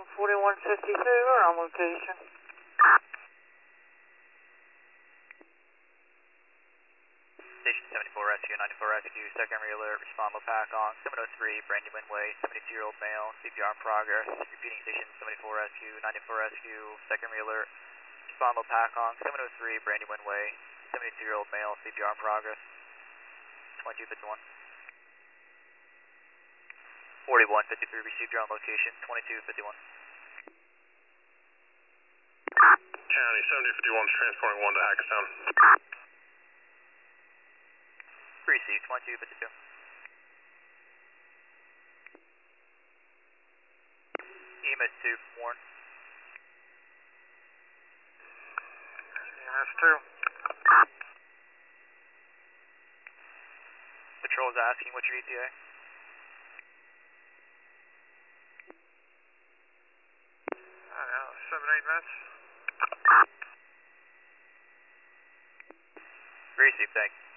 4152, we're on location. Station 74 Rescue, 94 Rescue, secondary alert, respond LoPac on 703 Brandywine Way, 72-year-old male, CPR in progress. Repeating Station 74 Rescue, 94 Rescue, secondary alert, respond LoPac on 703 Brandywine Way, 72-year-old male, CPR in progress. 2251. 4153, received your on location, 2251. County 7051 is transporting 1 to Hackettstown. Received, 2252. EMS 2, Warren. EMS 2. Patrol is asking what's your ETA? I don't know, 7-8 minutes. Received, thank you.